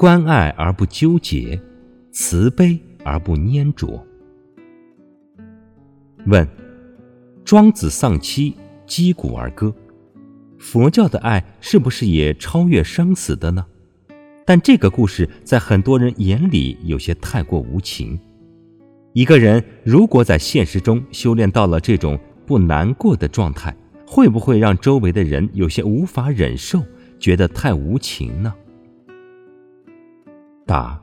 关爱而不纠结，慈悲而不粘着。问：庄子丧妻，击鼓而歌，佛教的爱是不是也超越生死的呢？但这个故事在很多人眼里有些太过无情。一个人如果在现实中修炼到了这种不难过的状态，会不会让周围的人有些无法忍受，觉得太无情呢？答：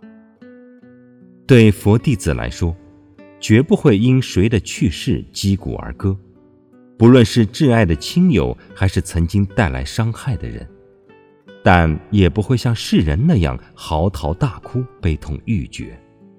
对佛弟子来说，绝不会因谁的去世击鼓而歌，不论是挚爱的亲友，还是曾经带来伤害的人，但也不会像世人那样嚎啕大哭，悲痛欲绝。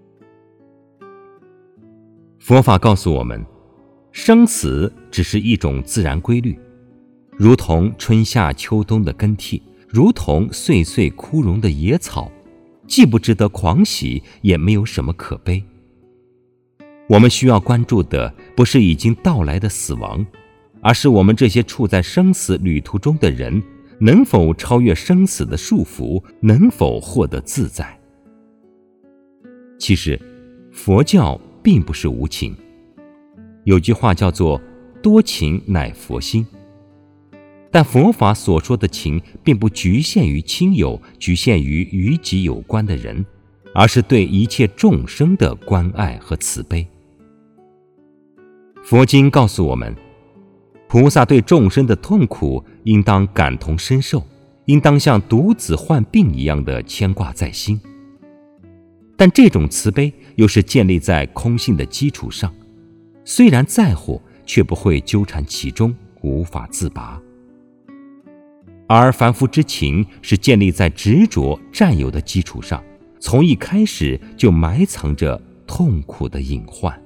佛法告诉我们，生死只是一种自然规律，如同春夏秋冬的更替，如同岁岁枯荣的野草，既不值得狂喜，也没有什么可悲。我们需要关注的不是已经到来的死亡，而是我们这些处在生死旅途中的人，能否超越生死的束缚，能否获得自在。其实佛教并不是无情，有句话叫做多情乃佛心。但佛法所说的情并不局限于亲友，局限于与己有关的人，而是对一切众生的关爱和慈悲。佛经告诉我们，菩萨对众生的痛苦应当感同身受，应当像独子患病一样的牵挂在心。但这种慈悲又是建立在空性的基础上，虽然在乎，却不会纠缠其中，无法自拔。而凡夫之情是建立在执着占有的基础上，从一开始就埋藏着痛苦的隐患。